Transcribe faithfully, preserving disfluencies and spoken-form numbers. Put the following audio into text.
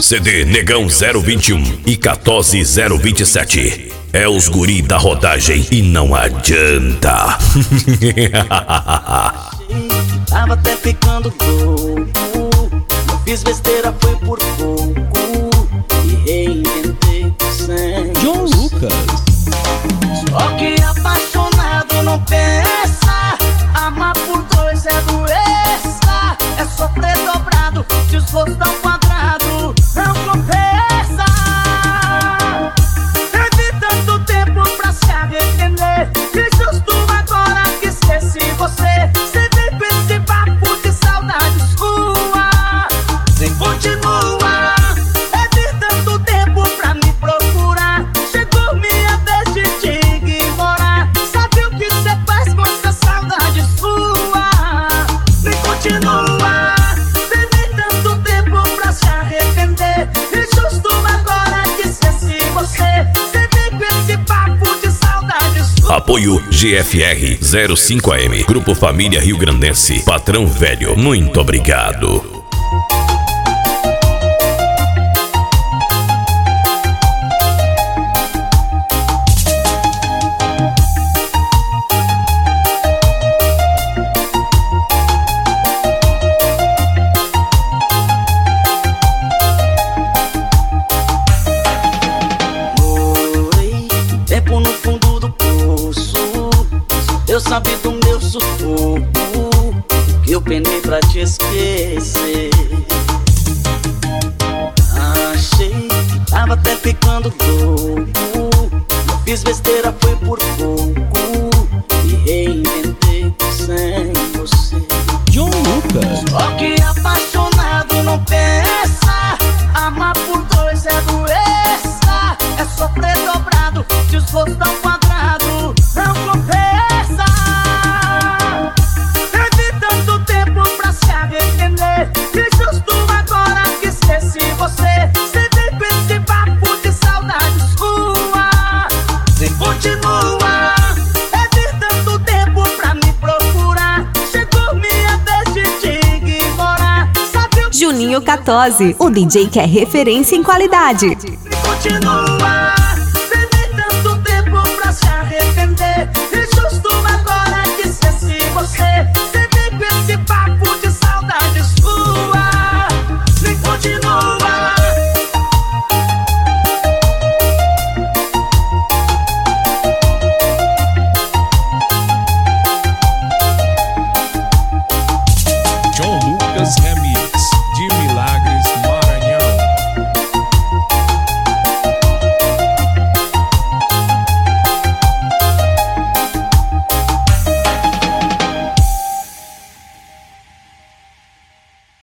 C D Negão zero vinte e um e quatorze zero vinte e sete. É os guri da rodagem e não adianta. Tava até ficando louco, fiz besteira, foi por pouco e reinventei sem John Lucas. Só que apaixonado não pensa, amar por dois é doença, é sofrer dobrado, desgosto ao quadrado, não compensa. Teve tanto tempo pra se arrepender, e justo agora que esqueci você, sem nem esse papo de saudade sua, nem continua. Teve tanto tempo pra me procurar, chegou minha vez de te ignorar. Sabe o que cê faz com essa saudade sua? Nem continua. Teve tanto tempo pra se arrepender, e justo agora que esqueci você, sem nem esse papo de saudade sua. Apoio G F R zero cinco A M, Grupo Família Rio Grandense, Patrão Velho, muito obrigado. Oi, tempo no fundo do poço, eu sabia do meu sufoco, que eu penei pra te esquecer. Achei que tava até ficando louco, fiz besteira, foi por pouco e reinventei sem você. John Lucas. Só que apaixonado não pensa, amar por dois é doença, é sofrer dobrado, desgosto ao quadrado, não compensa. Teve tanto tempo pra se arrepender, e justo agora que esqueci você, sem nem esse papo de saudade sua, nem continua. Teve tanto tempo pra me procurar, chegou minha vez de te ignorar. Sabe o que Juninho quatorze, o D J que é referência em qualidade. nem continua.